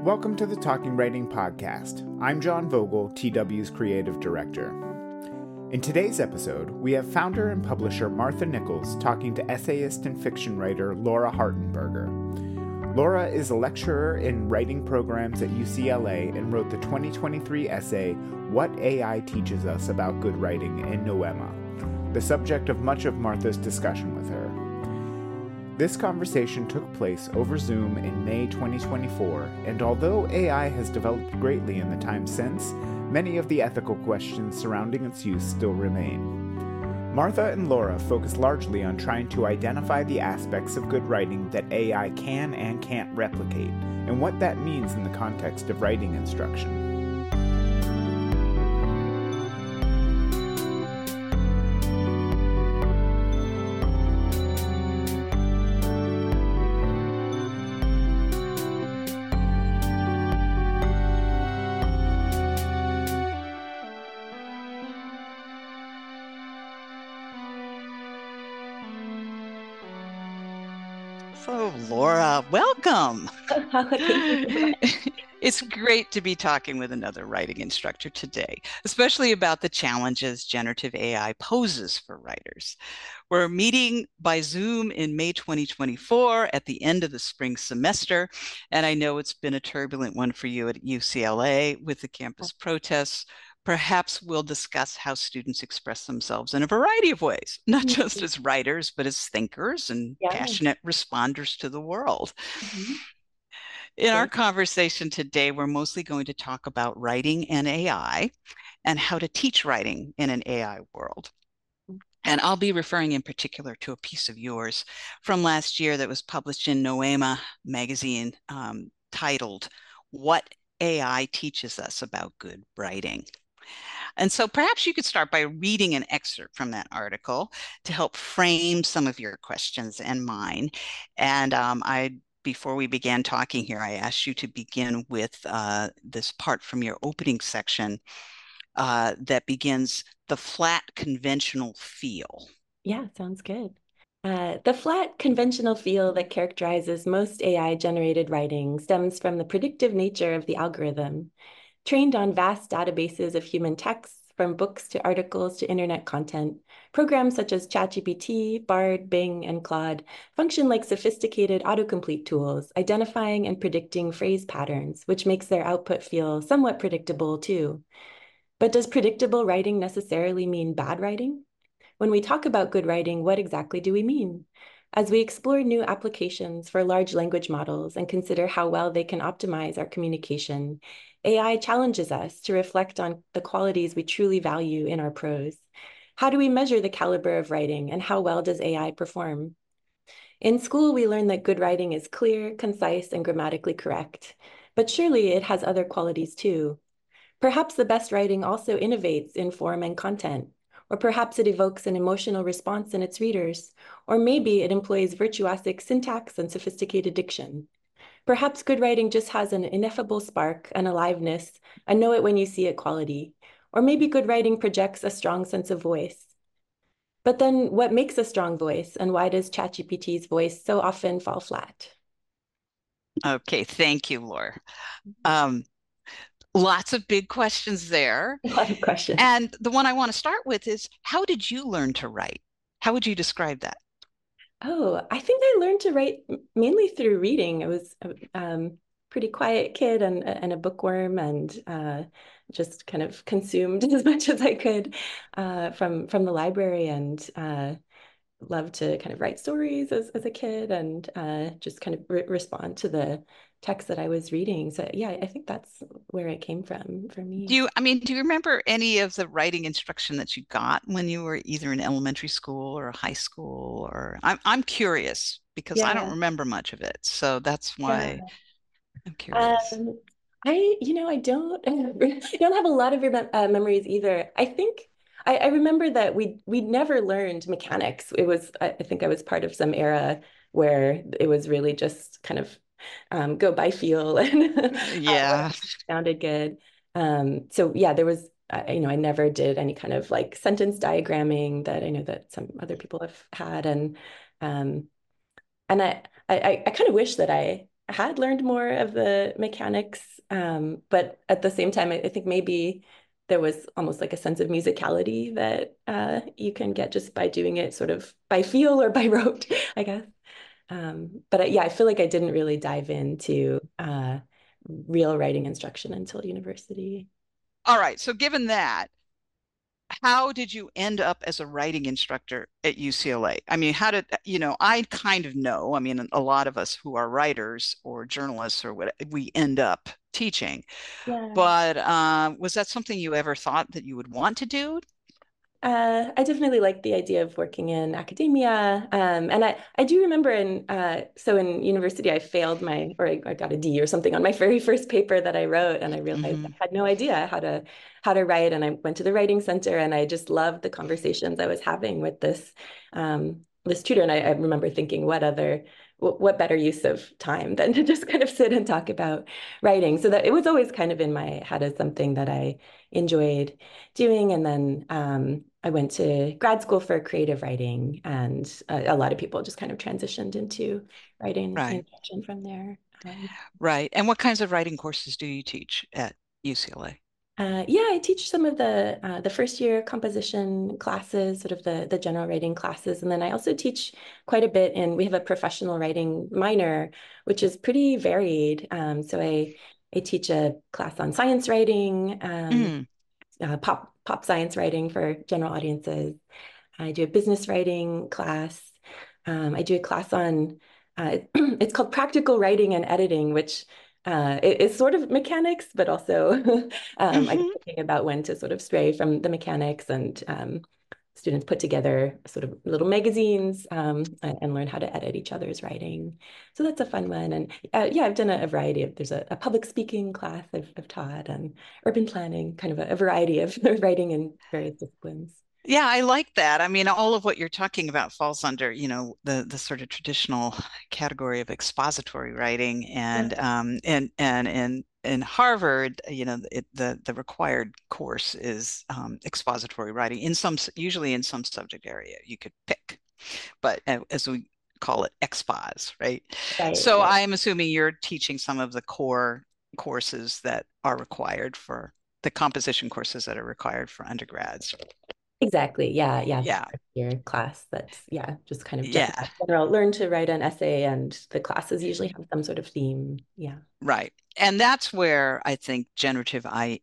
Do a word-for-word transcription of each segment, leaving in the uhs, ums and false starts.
Welcome to the Talking Writing Podcast. I'm John Vogel, T W's Creative Director. In today's episode, we have founder and publisher Martha Nichols talking to essayist and fiction writer Laura Hartenberger. Laura is a lecturer in writing programs at U C L A and wrote the twenty twenty-three essay, What A I Teaches Us About Good Writing in Noema, the subject of much of Martha's discussion with her. This conversation took place over Zoom in May twenty twenty-four, and although A I has developed greatly in the time since, many of the ethical questions surrounding its use still remain. Martha and Laura focus largely on trying to identify the aspects of good writing that A I can and can't replicate, and what that means in the context of writing instruction. So, Laura, welcome. Thank you. It's great to be talking with another writing instructor today, especially about the challenges generative A I poses for writers. We're meeting by Zoom in May twenty twenty-four at the end of the spring semester, and I know it's been a turbulent one for you at U C L A with the campus protests. Perhaps we'll discuss how students express themselves in a variety of ways, not Mm-hmm. just as writers, but as thinkers and Yeah. passionate responders to the world. Mm-hmm. In Yeah. our conversation today, we're mostly going to talk about writing and A I and how to teach writing in an A I world. And I'll be referring in particular to a piece of yours from last year that was published in Noema magazine um, titled, What A I Teaches Us About Good Writing. And so perhaps you could start by reading an excerpt from that article to help frame some of your questions and mine. And um, I, before we began talking here, I asked you to begin with uh, this part from your opening section uh, that begins, the flat conventional feel. Yeah, sounds good. Uh, the flat conventional feel that characterizes most A I-generated writing stems from the predictive nature of the algorithm. Trained on vast databases of human texts, from books to articles to internet content, programs such as ChatGPT, Bard, Bing, and Claude function like sophisticated autocomplete tools, identifying and predicting phrase patterns, which makes their output feel somewhat predictable too. But does predictable writing necessarily mean bad writing? When we talk about good writing, what exactly do we mean? As we explore new applications for large language models and consider how well they can optimize our communication, A I challenges us to reflect on the qualities we truly value in our prose. How do we measure the caliber of writing, and how well does A I perform? In school, we learn that good writing is clear, concise, and grammatically correct. But surely it has other qualities too. Perhaps the best writing also innovates in form and content. Or perhaps it evokes an emotional response in its readers, or maybe it employs virtuosic syntax and sophisticated diction. Perhaps good writing just has an ineffable spark, an aliveness, a know it when you see it quality, or maybe good writing projects a strong sense of voice. But then what makes a strong voice, and why does ChatGPT's voice so often fall flat? Okay, thank you, Laura. Um, Lots of big questions there. A lot of questions. And the one I want to start with is, how did you learn to write? How would you describe that? Oh, I think I learned to write mainly through reading. I was a um, pretty quiet kid and, and a bookworm, and uh, just kind of consumed as much as I could uh, from, from the library, and uh, loved to kind of write stories as, as a kid, and uh, just kind of re respond to the text that I was reading. So yeah, I think that's where it came from for me. Do you, I mean, do you remember any of the writing instruction that you got when you were either in elementary school or high school? Or I'm I'm curious because I don't Yeah. remember much of it. So that's why Yeah. I'm curious. Um, I, you know, I don't, I don't have a lot of remem uh, memories either. I think I, I remember that we we never learned mechanics. It was, I, I think I was part of some era where it was really just kind of um, go by feel and uh, Yeah. sounded good. Um, so yeah, there was, uh, you know, I never did any kind of like sentence diagramming that I know that some other people have had, and um, and I I, I kind of wish that I had learned more of the mechanics, um, but at the same time, I, I think maybe there was almost like a sense of musicality that uh, you can get just by doing it sort of by feel or by rote, I guess. Um, but I, yeah, I feel like I didn't really dive into uh, real writing instruction until university. All right. So given that, how did you end up as a writing instructor at U C L A? I mean, how did, you know, I kind of know, I mean, a lot of us who are writers or journalists or what, we end up teaching. Yeah. But uh, was that something you ever thought that you would want to do? Uh, I definitely like the idea of working in academia. Um, and I, I do remember in, uh, so in university, I failed my, or I, I got a D or something on my very first paper that I wrote. And I realized Mm-hmm. I had no idea how to, how to write. And I went to the writing center and I just loved the conversations I was having with this, um, this tutor. And I, I remember thinking, what other, what better use of time than to just kind of sit and talk about writing? So that it was always kind of in my head as something that I enjoyed doing. And then um, I went to grad school for creative writing, and a, a lot of people just kind of transitioned into writing Right. instruction from there. Um, Right. And what kinds of writing courses do you teach at U C L A? uh, yeah, I teach some of the uh, the first year composition classes, sort of the the general writing classes, and then I also teach quite a bit. And we have a professional writing minor, which is pretty varied. Um, so I I teach a class on science writing, um, Mm. uh, pop pop science writing for general audiences. I do a business writing class. Um, I do a class on uh, it's called practical writing and editing, which uh, is sort of mechanics, but also um, I guess Mm-hmm. thinking about when to sort of stray from the mechanics, and um, students put together sort of little magazines um, and, and learn how to edit each other's writing. So that's a fun one. And uh, yeah, I've done a, a variety of, there's a, a public speaking class I've, I've taught, and urban planning, kind of a, a variety of writing in various disciplines. Yeah, I like that. I mean, all of what you're talking about falls under, you know, the the sort of traditional category of expository writing, Yeah. and um and and in in Harvard, you know, it, the the required course is um, expository writing in some, usually in some subject area you could pick, but uh, as we call it, expos, right? Right, So right. I'm assuming you're teaching some of the core courses that are required for the composition courses that are required for undergrads. Exactly. Yeah, yeah. Yeah. Your class that's yeah, just kind of gen- Yeah, general learn to write an essay, and the classes usually have some sort of theme. Yeah. right. And that's where I think generative A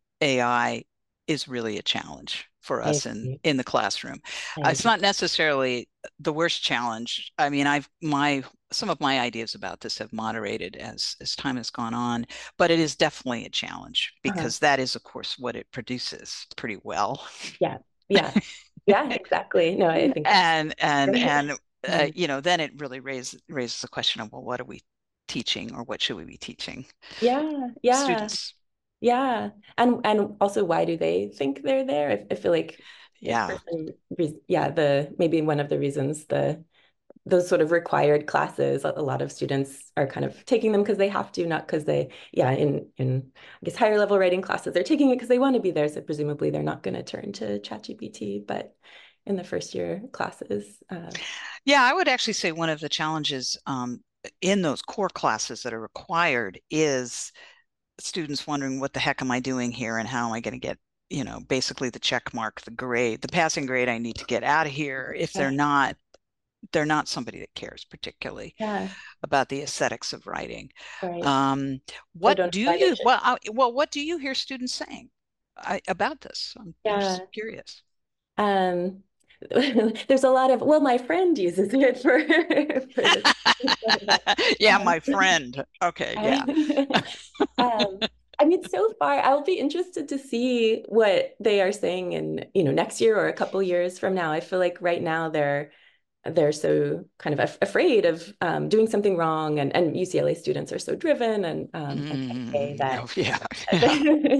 I is really a challenge for I us in agree. in the classroom. I Uh, it's agree. not necessarily the worst challenge. I mean, I've my some of my ideas about this have moderated as as time has gone on, but it is definitely a challenge Uh-huh. because that is, of course, what it produces pretty well. Yeah. Yeah. Yeah, exactly. No, I think that's And and great. and uh, Um, you know, then it really raises raises the question of, well, what are we teaching, or what should we be teaching yeah, yeah, students? yeah. And and also, why do they think they're there? I, I feel like it, for Yeah, some reason, yeah, the maybe one of the reasons the those sort of required classes, a, a lot of students are kind of taking them because they have to, not because they, yeah, in in I guess higher level writing classes, they're taking it because they want to be there. So presumably they're not going to turn to ChatGPT, but in the first year classes, uh, yeah. I would actually say one of the challenges um, in those core classes that are required is students wondering, what the heck am I doing here, and how am I going to get, you know, basically the check mark, the grade, the passing grade I need to get out of here, if they're right, not they're not somebody that cares particularly yeah, about the aesthetics of writing. right. Um, Or what don't know do why they you should. well, I, well, what do you hear students saying I, about this? I'm, I'm just Yeah. curious. Um, there's a lot of, well, my friend uses it for for this. Yeah, Um, my friend. Okay, yeah. I, um, I mean, so far, I'll be interested to see what they are saying in, you know, next year or a couple years from now. I feel like right now they're they're so kind of af afraid of um, doing something wrong, and and U C L A students are so driven and um, and say Mm, that oh, yeah, yeah.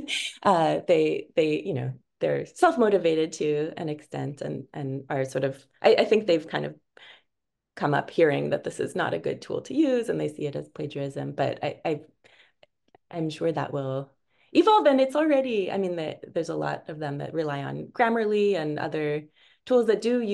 uh, they they you know they're self-motivated to an extent, and and are sort of I, I think they've kind of come up hearing that this is not a good tool to use, and they see it as plagiarism. But I, I I'm sure that will evolve, and it's already, I mean, the, there's a lot of them that rely on Grammarly and other tools that do use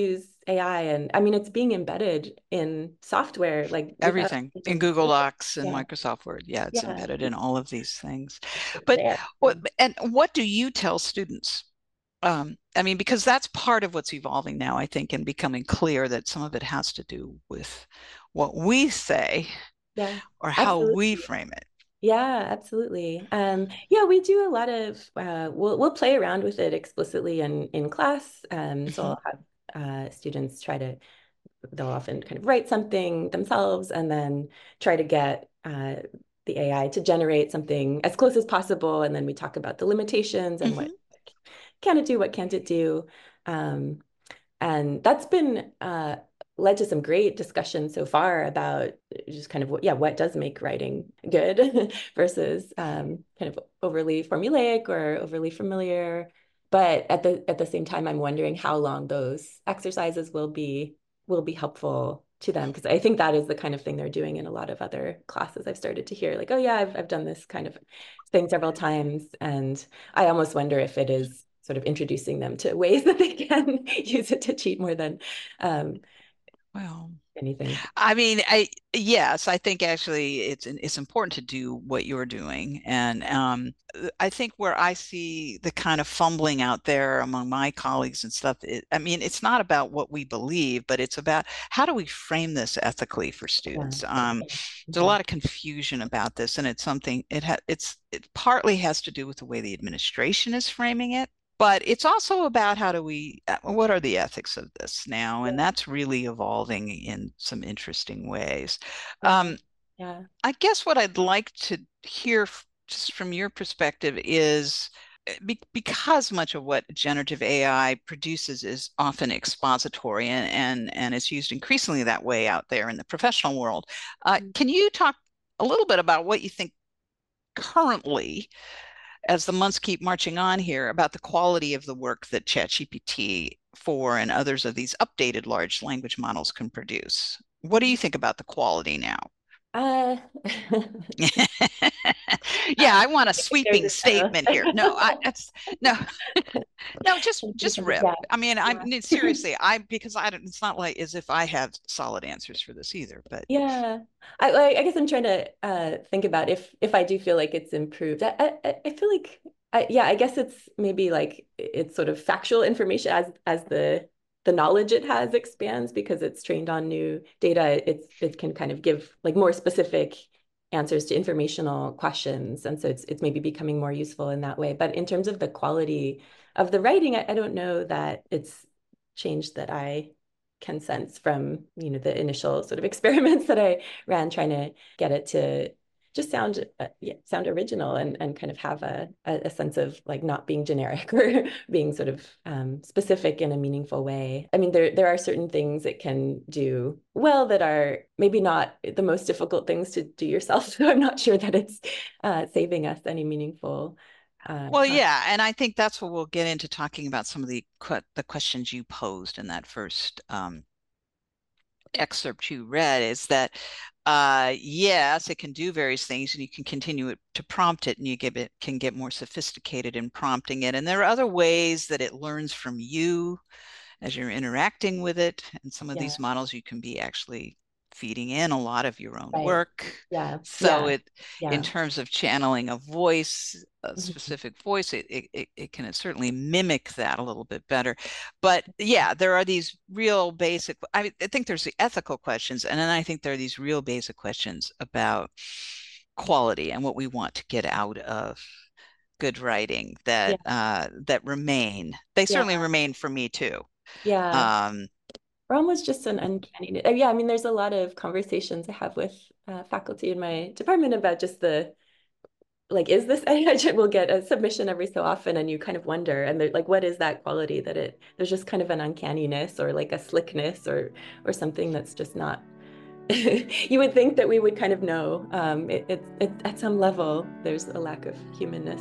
A I. And I mean, it's being embedded in software, like everything in Google Docs and yeah. Microsoft Word. Yeah, it's yeah. embedded in all of these things. But there. what, and what do you tell students? Um, I mean, because that's part of what's evolving now, I think, and becoming clear that some of it has to do with what we say yeah, or how absolutely. we frame it. Yeah, absolutely. Um, yeah, we do a lot of uh, we'll we'll play around with it explicitly in in class. Um, so I'll have uh, students try to they'll often kind of write something themselves and then try to get uh, the A I to generate something as close as possible. And then we talk about the limitations and Mm-hmm. what can it do, what can't it do. Um, and that's been uh, led to some great discussion so far about just kind of what, yeah, what does make writing good versus um, kind of overly formulaic or overly familiar. But at the at the same time, I'm wondering how long those exercises will be will be helpful to them, because I think that is the kind of thing they're doing in a lot of other classes. I've started to hear like, oh yeah, I've I've done this kind of thing several times, and I almost wonder if it is sort of introducing them to ways that they can use it to cheat more than um, well, anything. I mean, I yes, I think actually it's it's important to do what you're doing, and um, I think where I see the kind of fumbling out there among my colleagues and stuff, it, I mean, it's not about what we believe, but it's about how do we frame this ethically for students. Yeah. Um, there's a lot of confusion about this, and it's something it ha it's it partly has to do with the way the administration is framing it. But it's also about how do we, what are the ethics of this now? And that's really evolving in some interesting ways. Um, yeah. I guess what I'd like to hear just from your perspective is be because much of what generative A I produces is often expository and, and, and it's used increasingly that way out there in the professional world. Uh, mm-hmm. Can you talk a little bit about what you think currently, as the months keep marching on here, about the quality of the work that ChatGPT four and others of these updated large language models can produce? What do you think about the quality now? Uh, yeah, I want a sweeping statement here. No, I that's no, no, just just rip. Yeah. I mean, I mean, seriously, I because I don't. It's not like as if I have solid answers for this either. But yeah, I I guess I'm trying to uh, think about if if I do feel like it's improved. I I, I feel like I, yeah, I guess it's maybe like it's sort of factual information as as the the knowledge it has expands because it's trained on new data. It's it can kind of give like more specific answers to informational questions, and so it's it's maybe becoming more useful in that way. But in terms of the quality of the writing, I, I don't know that it's changed that I can sense from you know the initial sort of experiments that I ran trying to get it to just sound uh, yeah, sound original and and kind of have a a sense of like not being generic or being sort of um, specific in a meaningful way. I mean, there there are certain things it can do well that are maybe not the most difficult things to do yourself. So I'm not sure that it's uh, saving us any meaningful. Uh, well, yeah, and I think that's what we'll get into talking about some of the the questions you posed in that first um, excerpt you read. Is that uh, yes, it can do various things, and you can continue it to prompt it, and you give it can get more sophisticated in prompting it. And there are other ways that it learns from you as you're interacting with it. And some of yeah. these models, you can be actually feeding in a lot of your own right. work. Yeah. So yeah. it, yeah. in terms of channeling a voice, a specific mm-hmm. voice, it, it, it can certainly mimic that a little bit better. But yeah, there are these real basic, I, I think there's the ethical questions. And then I think there are these real basic questions about quality and what we want to get out of good writing that, yeah. uh, that remain. They certainly yeah. remain for me too. Yeah. Um, Rom was just an uncanny. Yeah, I mean, there's a lot of conversations I have with uh, faculty in my department about just the, like, is this A I? We'll get a submission every so often, and you kind of wonder, and like, what is that quality that it? There's just kind of an uncanniness or like a slickness or or something that's just not. You would think that we would kind of know. Um, it, it, it at some level, there's a lack of humanness.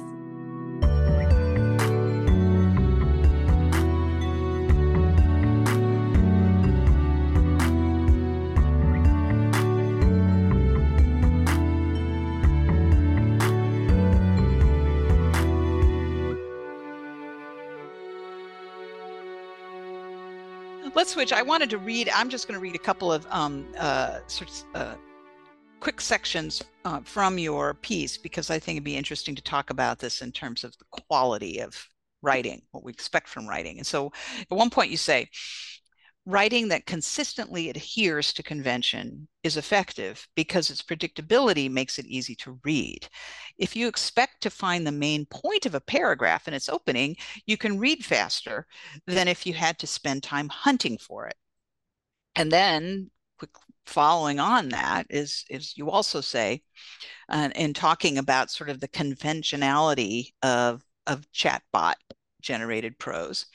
let's switch. I wanted to read, I'm just going to read a couple of um, uh, sort of uh, quick sections uh, from your piece, because I think it'd be interesting to talk about this in terms of the quality of writing, what we expect from writing. And so at one point you say, writing that consistently adheres to convention is effective because its predictability makes it easy to read. If you expect to find the main point of a paragraph in its opening, you can read faster than if you had to spend time hunting for it. And then, quick following on that is, is you also say, uh, in talking about sort of the conventionality of, of chatbot generated prose,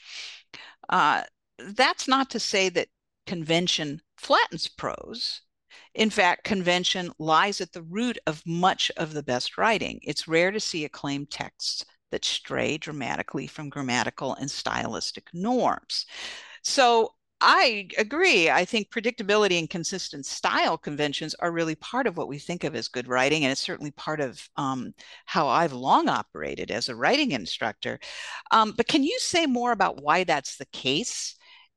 uh, that's not to say that convention flattens prose. In fact, convention lies at the root of much of the best writing. It's rare to see acclaimed texts that stray dramatically from grammatical and stylistic norms. So I agree. I think predictability and consistent style conventions are really part of what we think of as good writing, and it's certainly part of um, how I've long operated as a writing instructor. Um, but can you say more about why that's the case?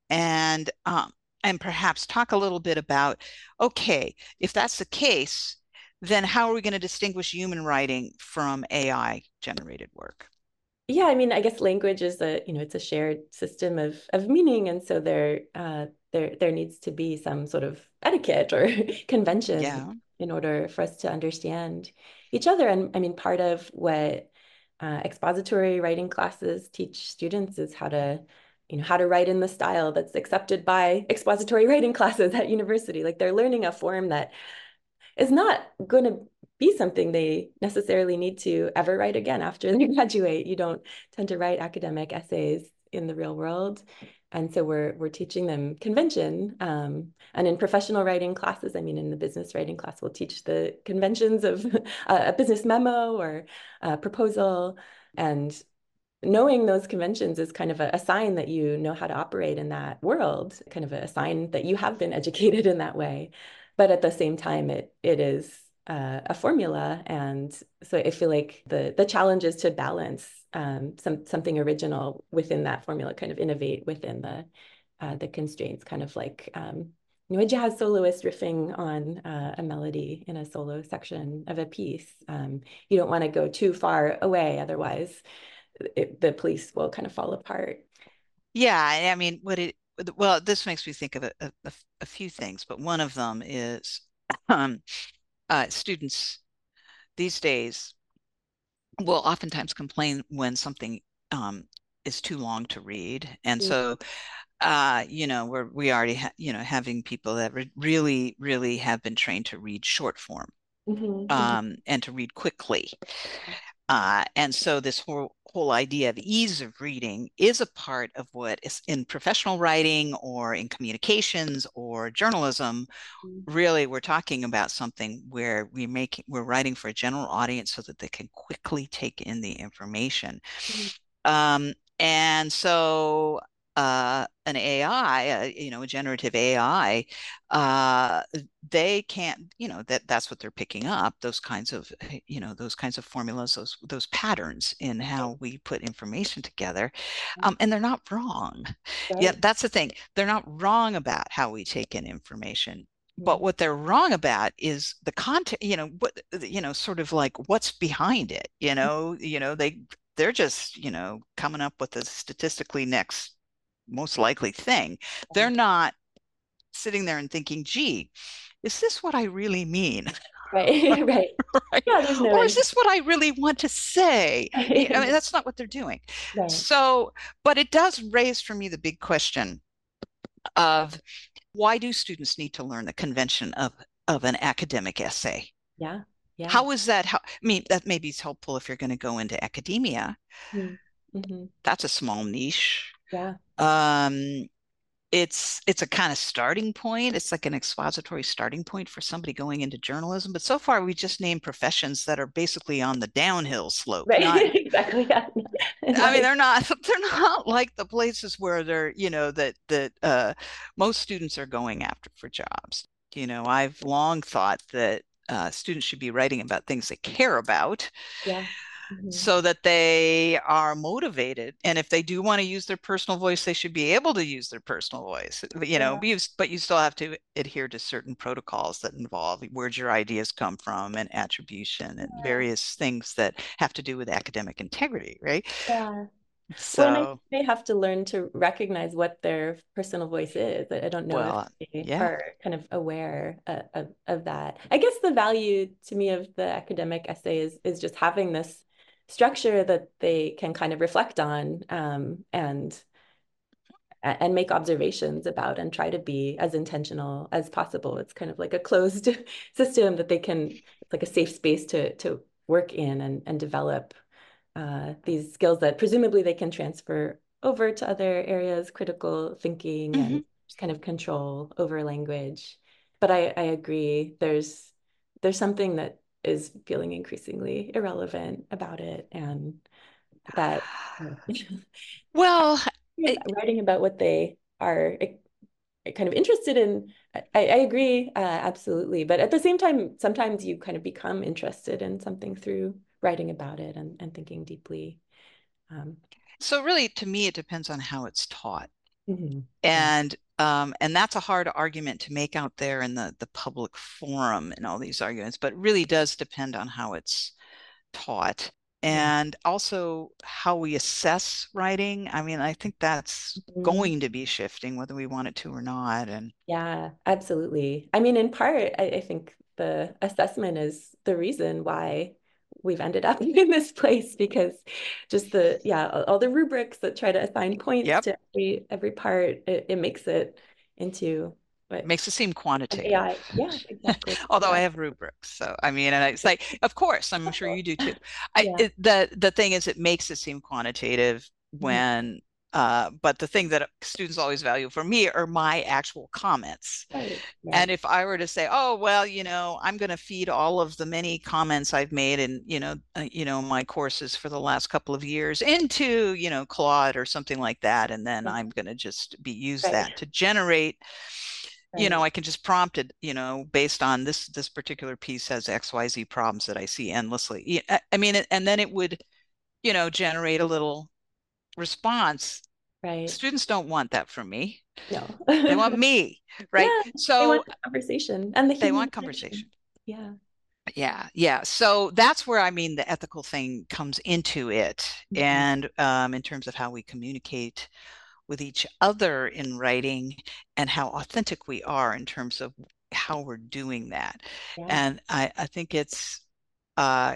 And um, and perhaps talk a little bit about, okay, if that's the case, then how are we going to distinguish human writing from A I generated work? Yeah, I mean, I guess language is a, you know, it's a shared system of of meaning, and so there uh, there there needs to be some sort of etiquette or convention Yeah. in order for us to understand each other. And I mean, part of what uh, expository writing classes teach students is how to, you know, how to write in the style that's accepted by expository writing classes at university. Like they're learning a form that is not going to be something they necessarily need to ever write again after they graduate. You don't tend to write academic essays in the real world. And so we're we're teaching them convention. Um, and in professional writing classes, I mean, in the business writing class, we'll teach the conventions of a business memo or a proposal. And knowing those conventions is kind of a, a sign that you know how to operate in that world, kind of a sign that you have been educated in that way. But at the same time, it it is uh, a formula. And so I feel like the the challenge is to balance um, some something original within that formula, kind of innovate within the uh, the constraints, kind of like um, you know, a jazz soloist riffing on uh, a melody in a solo section of a piece. Um, you don't want to go too far away, otherwise it, the police will kind of fall apart. Yeah, I mean, what it well, this makes me think of a, a, a few things, but one of them is um, uh, students these days will oftentimes complain when something um, is too long to read, and mm-hmm. so uh, you know, we're we already ha you know having people that re really really have been trained to read short form mm-hmm. um, and to read quickly. Uh, and so this whole whole idea of ease of reading is a part of what is in professional writing or in communications or journalism. Mm-hmm. Really, we're talking about something where we make we're writing for a general audience so that they can quickly take in the information. Mm-hmm. um, and so uh, an A I, uh, you know, a generative A I, uh, they can't, you know, that that's what they're picking up, those kinds of, you know, those kinds of formulas, those those patterns in how we put information together. Um, and they're not wrong. Right. Yeah, that's the thing. They're not wrong about how we take in information. But what they're wrong about is the content, you know, what, you know, sort of like what's behind it, you know, you know, they, they're just, you know, coming up with a statistically next most likely thing. They're not sitting there and thinking, gee, is this what I really mean? Right, right. Right? Yeah, there's no or is this what I really want to say? I mean, that's not what they're doing. Right. So, but it does raise for me the big question of why do students need to learn the convention of, of an academic essay? Yeah. Yeah. How is that? How, I mean, that maybe is helpful if you're going to go into academia. Mm-hmm. That's a small niche. Yeah. Um, it's it's a kind of starting point. It's like an expository starting point for somebody going into journalism. But so far, we just named professions that are basically on the downhill slope. Right. Not, exactly. Yeah. I mean, they're not they're not like the places where they're, you know, that that uh, most students are going after for jobs. You know, I've long thought that uh, students should be writing about things they care about. Yeah. Mhm. so that they are motivated. And if they do want to use their personal voice, they should be able to use their personal voice, you know, Yeah. but you, but you still have to adhere to certain protocols that involve where'd your ideas come from and attribution and various things that have to do with academic integrity, right? Yeah. Well, and I think So, they have to learn to recognize what their personal voice is. I I don't know if well, they yeah. are kind of aware uh, of, of that. I guess the value to me of the academic essay is, is just having this structure that they can kind of reflect on um, and and make observations about and try to be as intentional as possible. It's kind of like a closed system that they can, it's like a safe space to to work in and, and develop uh, these skills that presumably they can transfer over to other areas, critical thinking Mm-hmm. and just kind of control over language. But I, I agree, there's there's something that is feeling increasingly irrelevant about it, and that Well, it, writing about what they are kind of interested in. I, I agree, uh, absolutely. But at the same time, sometimes you kind of become interested in something through writing about it and, and thinking deeply. Um, so really, to me, it depends on how it's taught. mhm, yeah. And um, and that's a hard argument to make out there in the the public forum and all these arguments, but it really does depend on how it's taught Yeah. and also how we assess writing. I mean, I think that's Mhm. going to be shifting whether we want it to or not. And Yeah, absolutely. I mean, in part, I, I think the assessment is the reason why we've ended up in this place because just the, yeah, all, all the rubrics that try to assign points yep, to every every part, it, it makes it into what makes it seem an quantitative. A I. Yeah, exactly. Although I Yeah. have rubrics, so I mean, and it's like, of course, I'm sure you do too. I Yeah. it, the the thing is, it makes it seem quantitative Mhm. when, uh, but the thing that students always value for me are my actual comments. Right. And Right. if I were to say, oh, well, you know, I'm going to feed all of the many comments I've made in, you know, uh, you know, my courses for the last couple of years into, you know, Claude or something like that, and then Yeah. I'm going to just be use Right. that to generate, you know, Right. I can just prompt it, you know, based on this this particular piece has X Y Z problems that I see endlessly. I mean, and then it would, you know, generate a little response. Right. Students don't want that from me. No. They want me, right? Yeah. They want So the conversation and the they human want connection. conversation. Yeah. Yeah, yeah. So that's where I mean the ethical thing comes into it, Mhm. and um, in terms of how we communicate with each other in writing and how authentic we are in terms of how we're doing that. Yeah. And I, I think it's uh,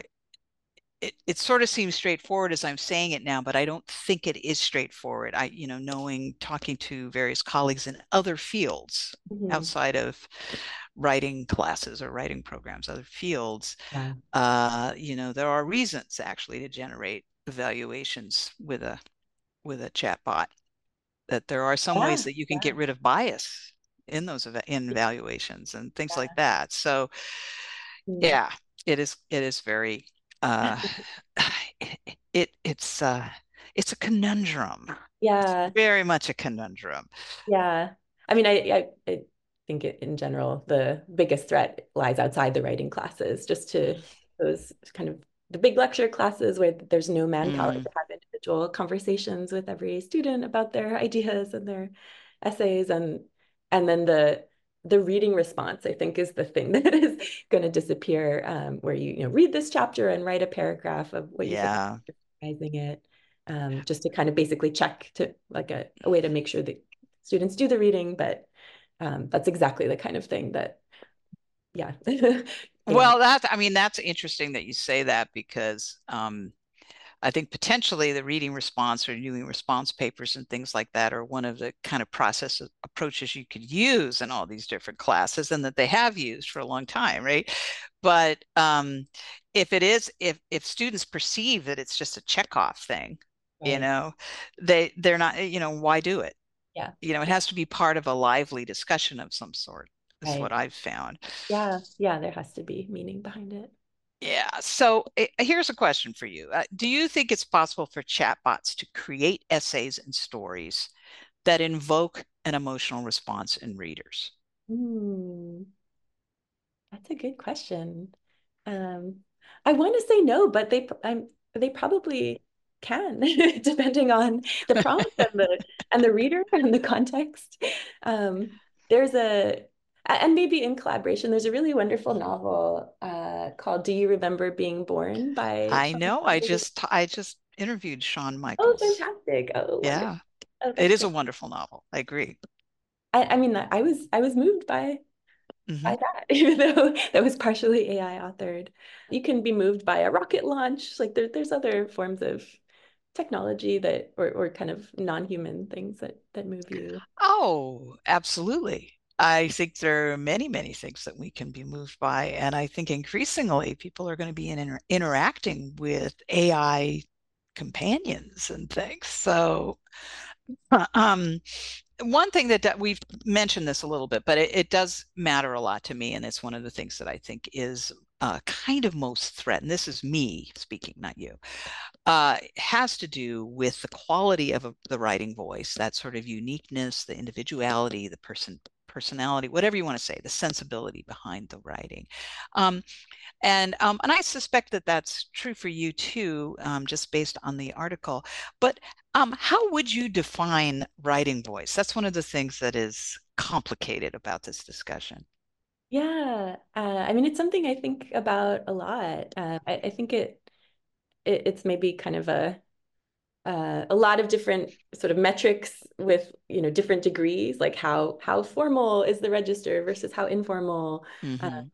it, it sort of seems straightforward as I'm saying it now, but I don't think it is straightforward. I, you know, knowing, talking to various colleagues in other fields Mhm. outside of writing classes or writing programs, other fields, Yeah. uh, you know, there are reasons actually to generate evaluations with a with a chat bot. That there are some ways Yeah. that you can Yeah. get rid of bias in those in evaluations and things like Yeah. that. So Mm. yeah, it is it is very uh it, it it's uh it's a conundrum. It's Yeah. very much a conundrum. Yeah. I mean, I, I, I think it, in general, the biggest threat lies outside the writing classes, just to those kind of the big lecture classes where there's no manpower Mm, to have individual conversations with every student about their ideas and their essays, and and then the the reading response, I think, is the thing that is going to disappear, um, where you you know read this chapter and write a paragraph of what you think, yeah. recognizing it, um, just to kind of basically check to like a, a way to make sure that students do the reading, but um, that's exactly the kind of thing that, yeah, A I. Well, that I mean that's interesting that you say that because um I think potentially the reading response or doing response papers and things like that are one of the kind of process approaches you could use in all these different classes and that they have used for a long time, right? But um, if it is, if if students perceive that it's just a checkoff thing, you Right. know, they they're not, you know, why do it? Yeah. You know, it has to be part of a lively discussion of some sort. Is Right. what I've found. Yeah. Yeah. There has to be meaning behind it. Yeah. So eh, here's a question for you. Uh, do you think it's possible for chatbots to create essays and stories that invoke an emotional response in readers? Hmm. That's a good question. Um, I want to say no, but they, I'm, they probably can, depending on the prompt and the and the reader and the context. Um, there's a and maybe in collaboration, there's a really wonderful novel uh, called "Do You Remember Being Born?" by I Sean know. I Michaels. just I just interviewed Shawn Oh, Michaels. fantastic! Oh, wonderful! Yeah, Oh, it that's is a great. wonderful novel. I agree. I, I mean, I was I was moved by Hmm. by that, even though that was partially A I authored. You can be moved by a rocket launch. Like there, there's other forms of technology that or or kind of non-human things that that move you. Oh, absolutely. I think there are many, many things that we can be moved by. And I think increasingly people are going to be in inter interacting with A I companions and things. So, uh, um, one thing that, that we've mentioned this a little bit, but it, it does matter a lot to me. And it's one of the things that I think is uh, kind of most threatened. This is me speaking, not you. Uh, has to do with the quality of a, the writing voice, that sort of uniqueness, the individuality, the person personality, whatever you want to say, the sensibility behind the writing. Um, and um, and I suspect that that's true for you too, um, just based on the article. But um, how would you define writing voice? That's one of the things that is complicated about this discussion. Yeah, uh, I mean, it's something I think about a lot. Uh, I, I think it, it it's maybe kind of a uh, a lot of different sort of metrics with you know different degrees, like how how formal is the register versus how informal. Uh, Mm-hmm.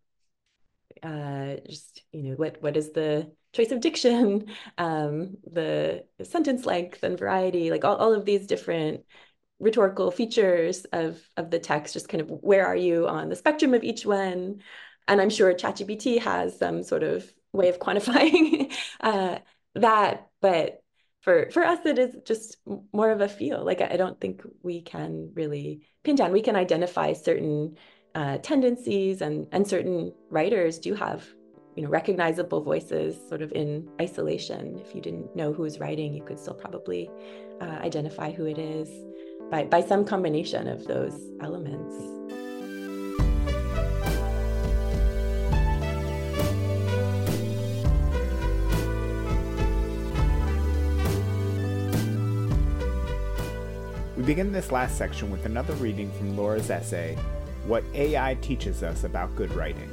uh, just you know what what is the choice of diction, um, the sentence length and variety, like all, all of these different rhetorical features of of the text, just kind of where are you on the spectrum of each one. And I'm sure ChatGPT has some sort of way of quantifying uh, that, but for for us it is just more of a feel. Like I don't think we can really pin down. We can identify certain uh, tendencies, and and certain writers do have you know recognizable voices sort of in isolation. If you didn't know who's writing, you could still probably uh, identify who it is by, by some combination of those elements. We begin this last section with another reading from Laura's essay, What A I Teaches Us About Good Writing.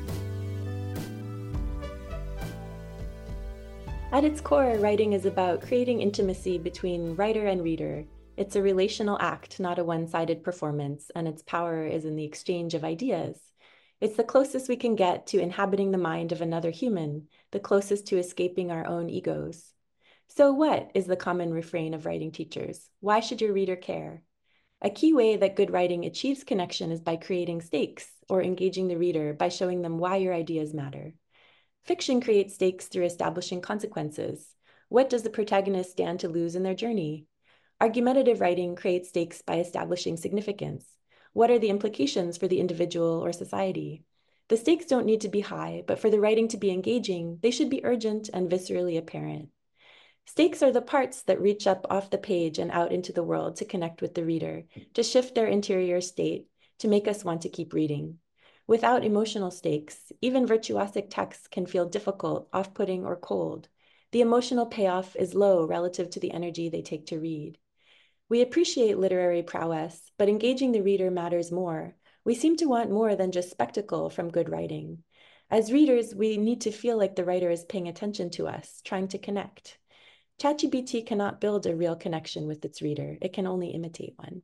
At its core, writing is about creating intimacy between writer and reader. It's a relational act, not a one-sided performance, and its power is in the exchange of ideas. It's the closest we can get to inhabiting the mind of another human, the closest to escaping our own egos. So what is the common refrain of writing teachers? Why should your reader care? A key way that good writing achieves connection is by creating stakes, or engaging the reader by showing them why your ideas matter. Fiction creates stakes through establishing consequences. What does the protagonist stand to lose in their journey? Argumentative writing creates stakes by establishing significance. What are the implications for the individual or society? The stakes don't need to be high, but for the writing to be engaging, they should be urgent and viscerally apparent. Stakes are the parts that reach up off the page and out into the world to connect with the reader, to shift their interior state, to make us want to keep reading. Without emotional stakes, even virtuosic texts can feel difficult, off-putting, or cold. The emotional payoff is low relative to the energy they take to read. We appreciate literary prowess, but engaging the reader matters more. We seem to want more than just spectacle from good writing. As readers, we need to feel like the writer is paying attention to us, trying to connect. ChatGPT cannot build a real connection with its reader. It can only imitate one.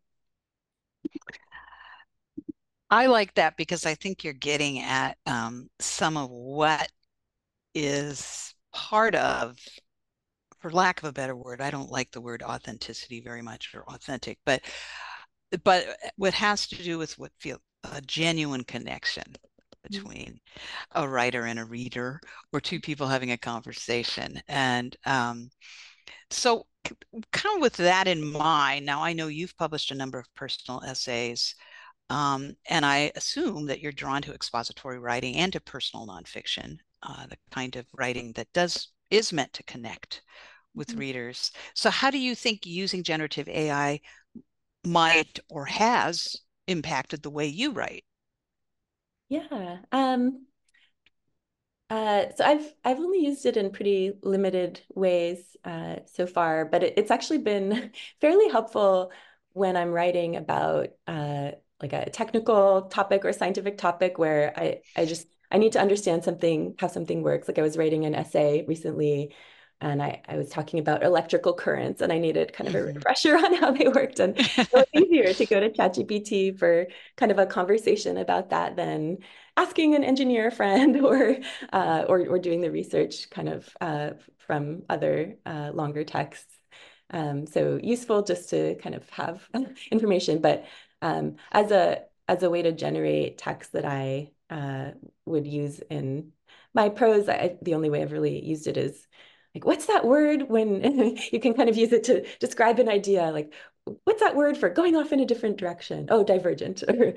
I like that because I think you're getting at um, some of what is part of, for lack of a better word, I don't like the word authenticity very much, or authentic, but but what has to do with what feel a genuine connection between a writer and a reader, or two people having a conversation. And um, so kind of with that in mind, now I know you've published a number of personal essays, um, and I assume that you're drawn to expository writing and to personal nonfiction, uh, the kind of writing that does is meant to connect with readers. So how do you think using generative A I might or has impacted the way you write? Yeah. Um, Uh, so I've I've only used it in pretty limited ways uh, so far, but it, it's actually been fairly helpful when I'm writing about uh, like a technical topic or scientific topic where I I just I need to understand something, how something works. Like I was writing an essay recently, and I I was talking about electrical currents, and I needed kind of a Mm-hmm. refresher on how they worked, and it was easier to go to ChatGPT for kind of a conversation about that than asking an engineer friend or uh, or or doing the research kind of uh, from other uh, longer texts. Um, so useful just to kind of have information, but um, as a as a way to generate text that I uh, would use in my prose, I, the only way I've really used it is like, what's that word when you can kind of use it to describe an idea, like what's that word for going off in a different direction? Oh, divergent or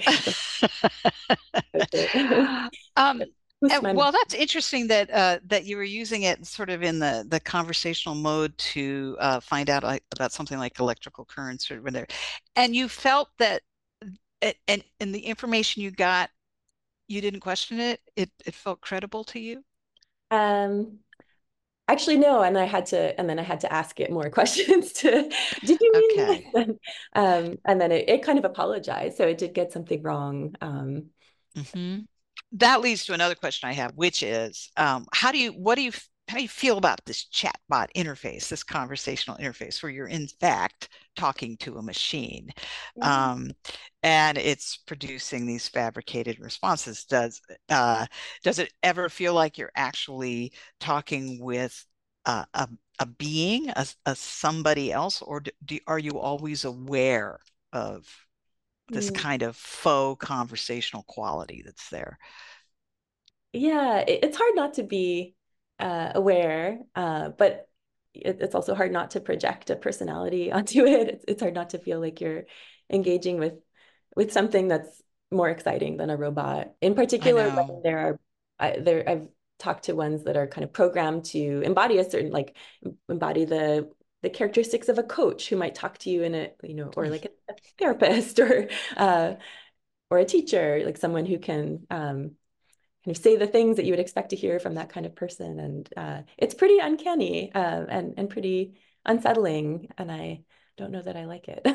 Um, boost and, my well, that's interesting that uh, that you were using it sort of in the the conversational mode to uh, find out like, about something like electrical currents or whatever, and you felt that it, and and the information you got, you didn't question it. It it felt credible to you. Um, actually, no, and I had to, and then I had to ask it more questions to, did you mean this? Okay. And, um, and then it, it kind of apologized. So it did get something wrong. Um, hmm That leads to another question I have, which is, um, how do you, what do you, how do you feel about this chatbot interface, this conversational interface, where you're in fact talking to a machine, um, and it's producing these fabricated responses? Does uh, does it ever feel like you're actually talking with uh, a a being, a, a somebody else, or do, do, are you always aware of this Mm, kind of faux conversational quality that's there? yeah, it, it's hard not to be uh, aware, uh, but it, it's also hard not to project a personality onto it. It's, it's hard not to feel like you're engaging with with something that's more exciting than a robot. In I particular, when know. there are I, there I've talked to ones that are kind of programmed to embody a certain like embody the the characteristics of a coach who might talk to you in a you know or like a, a therapist or uh, or a teacher, like someone who can um, kind of say the things that you would expect to hear from that kind of person. And uh, it's pretty uncanny uh, and and pretty unsettling. And I don't know that I like it.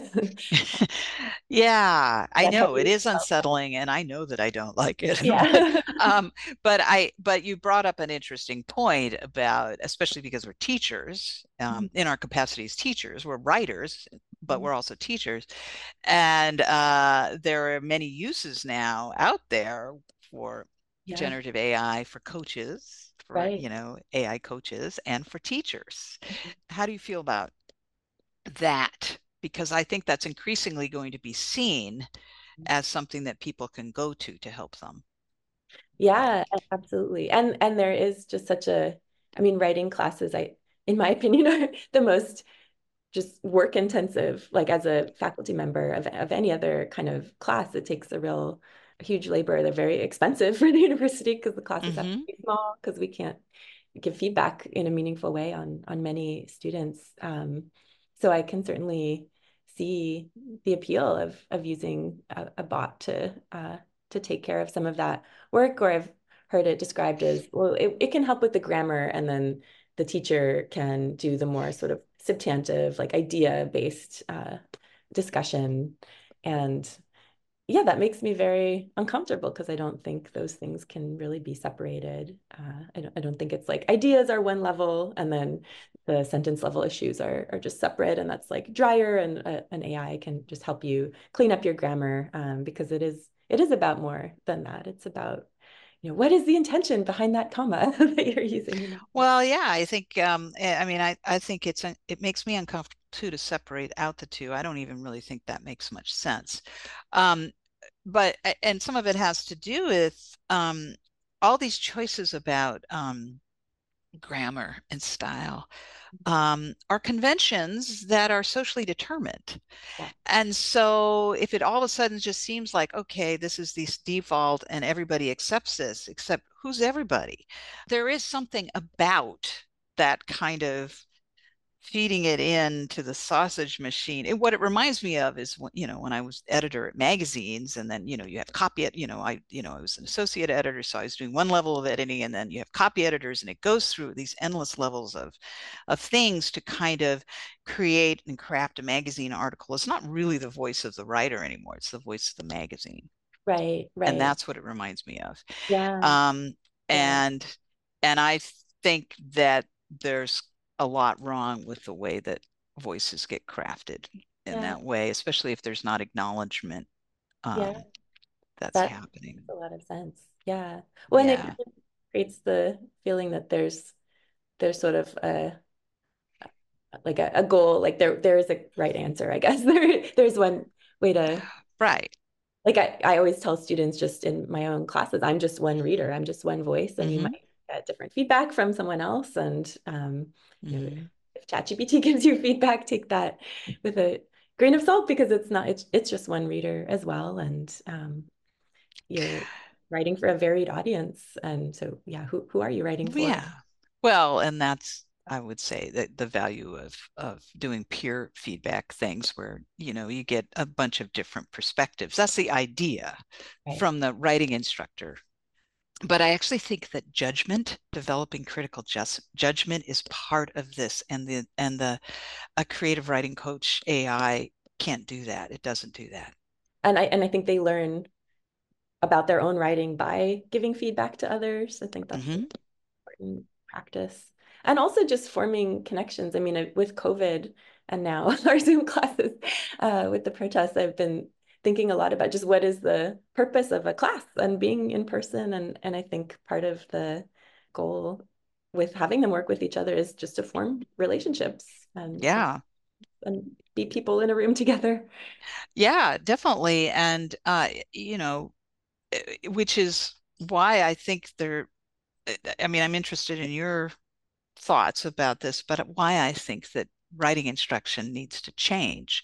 Yeah, I That's how know it you is felt. unsettling, and I know that I don't like it. But Yeah. um, but I but you brought up an interesting point about, especially because we're teachers, um, in our capacity as teachers, we're writers, but we're also teachers, and uh, there are many uses now out there for Yeah, generative A I for coaches, for right. you know A I coaches, and for teachers. How do you feel about that? Because I think that's increasingly going to be seen as something that people can go to to help them. Yeah, absolutely. And and there is just such a, I mean, writing classes, I, in my opinion, are the most just work intensive, like as a faculty member of, of any other kind of class, it takes a real huge labor. They're very expensive for the university because the classes have to Mm-hmm. be small because we can't give feedback in a meaningful way on on many students. Um, so I can certainly see the appeal of of using a, a bot to uh, to take care of some of that work, or I've heard it described as, well, it, it can help with the grammar, and then the teacher can do the more sort of substantive, like idea-based uh, discussion. And yeah, that makes me very uncomfortable because I don't think those things can really be separated. Uh, I don't, I don't think it's like ideas are one level and then the sentence level issues are, are just separate, and that's like drier, and uh, an A I can just help you clean up your grammar um, because it is it is about more than that. It's about, you know, what is the intention behind that comma that you're using in that? Well, yeah, I think um, eh, I mean I, I think it's un- it makes me uncomfortable too to separate out the two. I don't even really think that makes much sense. Um, but and some of it has to do with um, all these choices about um, grammar and style, um, are conventions that are socially determined. Yeah. And so if it all of a sudden just seems like, okay, this is this default and everybody accepts this, except who's everybody? There is something about that kind of feeding it into the sausage machine. And what it reminds me of is, you know, when I was editor at magazines, and then, you know, you have copy it, you know, I, you know, I was an associate editor, so I was doing one level of editing, and then you have copy editors, and it goes through these endless levels of, of things to kind of create and craft a magazine article. It's not really the voice of the writer anymore. It's the voice of the magazine. Right, right. And that's what it reminds me of. Yeah. Um, yeah. and, and I think that there's a lot wrong with the way that voices get crafted in yeah. that way, especially if there's not acknowledgement um, yeah. that's that happening. Makes a lot of sense. Yeah. Well, yeah. and it kind of creates the feeling that there's there's sort of a like a, a goal, like there there is a right answer, I guess. There there's one way to right. Like I, I always tell students just in my own classes, I'm just one reader, I'm just one voice, and mm-hmm. you might get different feedback from someone else. And um, you mm-hmm. know, if ChatGPT gives you feedback, take that with a grain of salt, because it's not, it's, it's just one reader as well. And um, you're writing for a varied audience. And so, yeah, who, who are you writing for? Yeah. Well, and that's, I would say that the value of of doing peer feedback things where, you know, you get a bunch of different perspectives. That's the idea right. from the writing instructor. But I actually think that judgment, developing critical just, judgment is part of this. And the and the a creative writing coach A I can't do that. It doesn't do that. And I and I think they learn about their own writing by giving feedback to others. I think that's mm-hmm. an important practice. And also just forming connections. I mean, with COVID and now our Zoom classes uh, with the protests, I've been thinking a lot about just what is the purpose of a class and being in person. And, and I think part of the goal with having them work with each other is just to form relationships and, yeah. and be people in a room together. Yeah, definitely. And, uh, you know, which is why I think they're, I mean, I'm interested in your thoughts about this, but why I think that writing instruction needs to change.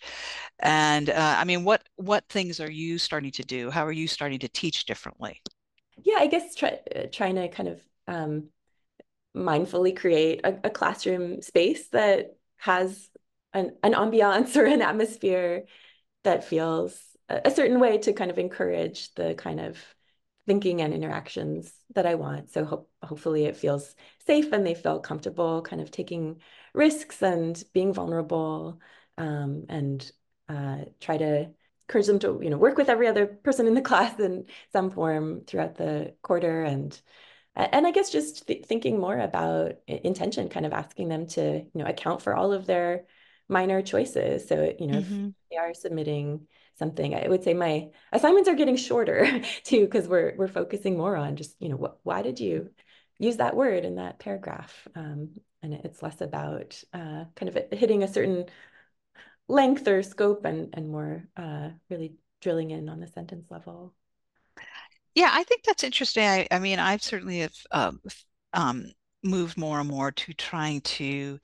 And uh, I mean, what what things are you starting to do? How are you starting to teach differently? Yeah, I guess try, trying to kind of um, mindfully create a, a classroom space that has an, an ambiance or an atmosphere that feels a, a certain way to kind of encourage the kind of thinking and interactions that I want. So ho- hopefully it feels safe and they feel comfortable kind of taking risks and being vulnerable, um, and uh, try to encourage them to, you know, work with every other person in the class in some form throughout the quarter. And and I guess just th- thinking more about intention, kind of asking them to, you know, account for all of their minor choices. So, you know, mm-hmm. if they are submitting something, I would say my assignments are getting shorter too, because we're we're focusing more on just, you know, what, why did you use that word in that paragraph? Um, and it's less about uh, kind of hitting a certain length or scope, and and more uh, really drilling in on the sentence level. Yeah, I think that's interesting. I, I mean, I've certainly have um, um, moved more and more to trying to,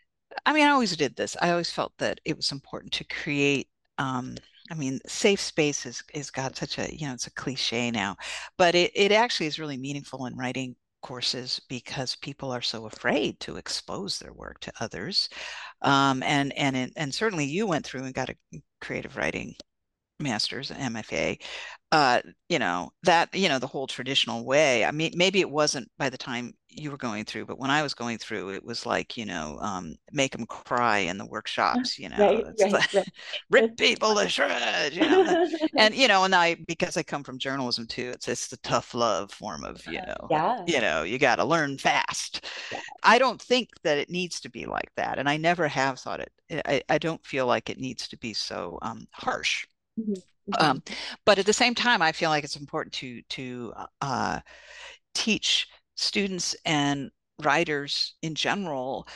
I mean, I always did this. I always felt that it was important to create, um, I mean, safe space is, is got such a, you know, it's a cliche now, but it, it actually is really meaningful in writing courses because people are so afraid to expose their work to others. Um, and, and, and certainly you went through and got a creative writing master's, M F A, uh, you know, that, you know, the whole traditional way. I mean, maybe it wasn't by the time you were going through, but when I was going through, it was like, you know, um, make them cry in the workshops, you know, right, it's right, like, right. rip people to shreds, you know, and, you know, and I, because I come from journalism too, it's, it's the tough love form of, you know, yeah. you know, you got to learn fast. Yeah. I don't think that it needs to be like that. And I never have thought it, I, I don't feel like it needs to be so um, harsh. Mm-hmm. Mm-hmm. Um, but at the same time, I feel like it's important to to uh, teach students and writers in general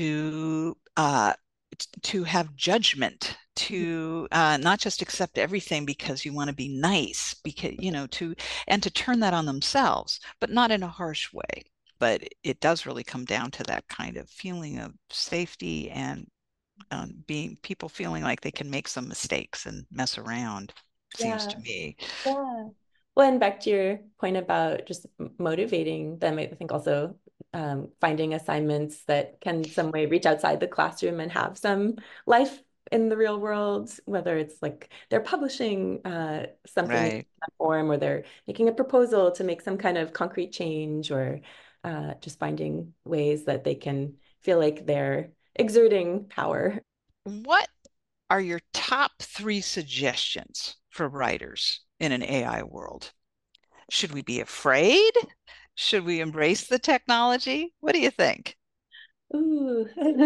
to uh, to have judgment, to uh, not just accept everything because you want to be nice, because you know, to and to turn that on themselves, but not in a harsh way. But it does really come down to that kind of feeling of safety and Um, being people feeling like they can make some mistakes and mess around, seems yeah. to me. Yeah. Well, and back to your point about just motivating them, I think also um, finding assignments that can some way reach outside the classroom and have some life in the real world, whether it's like they're publishing uh, something Right. in that form, or they're making a proposal to make some kind of concrete change, or uh, just finding ways that they can feel like they're exerting power. What are your top three suggestions for writers in an A I world? Should we be afraid? Should we embrace the technology? What do you think? Ooh.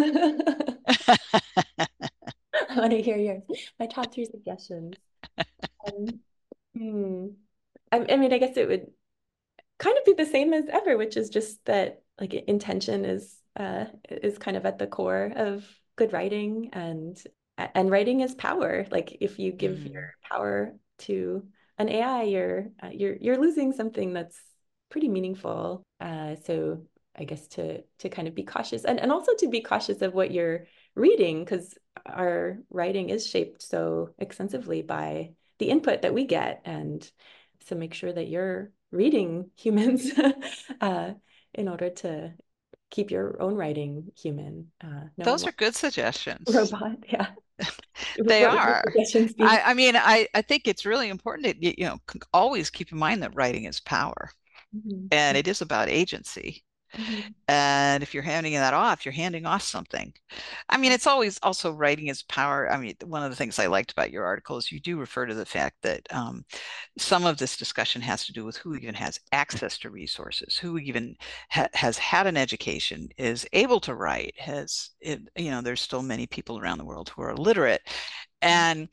I want to hear yours. My top three suggestions. Um, hmm. I, I mean, I guess it would kind of be the same as ever, which is just that like intention is uh is kind of at the core of good writing, and and writing is power. Like if you give Mm. your power to an A I, you're uh, you're you're losing something that's pretty meaningful. Uh, so I guess to to kind of be cautious, and and also to be cautious of what you're reading, because our writing is shaped so extensively by the input that we get, and so make sure that you're reading humans uh, in order to keep your own writing human. Uh, knowing Those are what good suggestions. robot, yeah. They What would your are. suggestions be? I, I mean, I, I think it's really important to, you know, always keep in mind that writing is power, Mhm. and it is about agency. Mhm. And if you're handing that off, you're handing off something. I mean, it's always also writing is power. I mean, one of the things I liked about your article is you do refer to the fact that um, some of this discussion has to do with who even has access to resources, who even ha has had an education, is able to write, has, it, you know, there's still many people around the world who are illiterate. And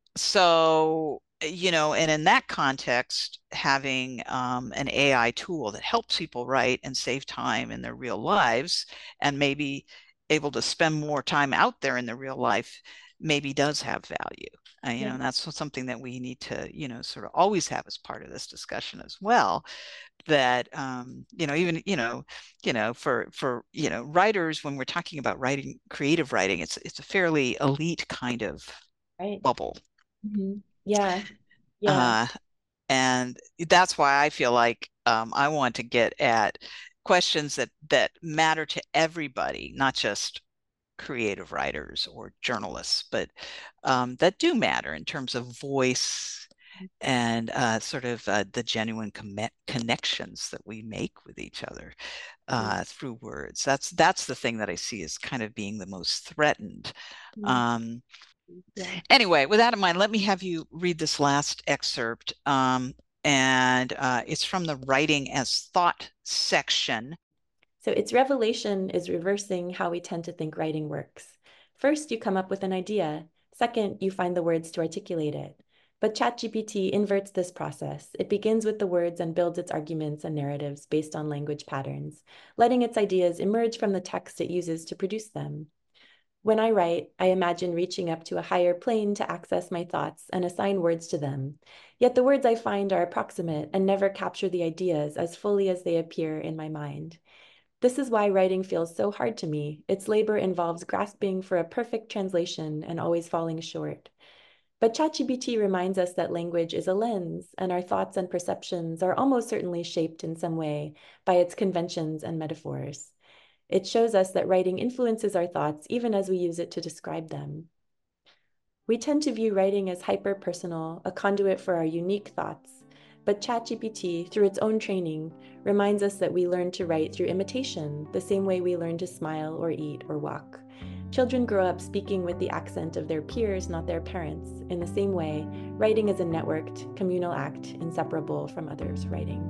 so, you know, and in that context, having um, an A I tool that helps people write and save time in their real lives, and maybe able to spend more time out there in their real life, maybe does have value. Uh, you Yeah. know, and that's something that we need to, you know, sort of always have as part of this discussion as well. That um, you know, even you know, you know, for for you know, writers, when we're talking about writing, creative writing, it's it's a fairly elite kind of Right. bubble. Mhm. Yeah. Yeah. Uh, and that's why I feel like um, I want to get at questions that that matter to everybody, not just creative writers or journalists, but um, that do matter in terms of voice and uh, sort of uh, the genuine connections that we make with each other uh, through words. That's that's the thing that I see as kind of being the most threatened. Um, Yeah. Anyway, with that in mind, let me have you read this last excerpt. Um, and uh, it's from the Writing as Thought section. So its revelation is reversing how we tend to think writing works. First, you come up with an idea. Second, you find the words to articulate it. But ChatGPT inverts this process. It begins with the words and builds its arguments and narratives based on language patterns, letting its ideas emerge from the text it uses to produce them. When I write, I imagine reaching up to a higher plane to access my thoughts and assign words to them. Yet the words I find are approximate and never capture the ideas as fully as they appear in my mind. This is why writing feels so hard to me. Its labor involves grasping for a perfect translation and always falling short. But ChatGPT reminds us that language is a lens, and our thoughts and perceptions are almost certainly shaped in some way by its conventions and metaphors. It shows us that writing influences our thoughts even as we use it to describe them. We tend to view writing as hyper-personal, a conduit for our unique thoughts. But ChatGPT, through its own training, reminds us that we learn to write through imitation, the same way we learn to smile or eat or walk. Children grow up speaking with the accent of their peers, not their parents. In the same way, writing is a networked, communal act, inseparable from others' writing.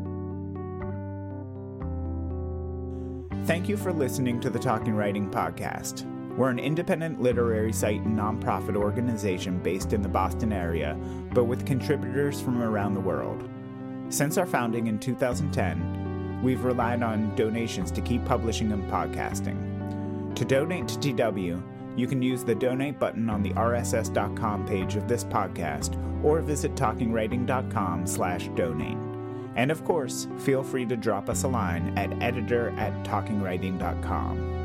Thank you for listening to the Talking Writing Podcast. We're an independent literary site and nonprofit organization based in the Boston area, but with contributors from around the world. Since our founding in two thousand ten, we've relied on donations to keep publishing and podcasting. To donate to T W, you can use the donate button on the R S S dot com page of this podcast or visit talking writing dot com slash donate. And of course, feel free to drop us a line at editor at talking writing dot com.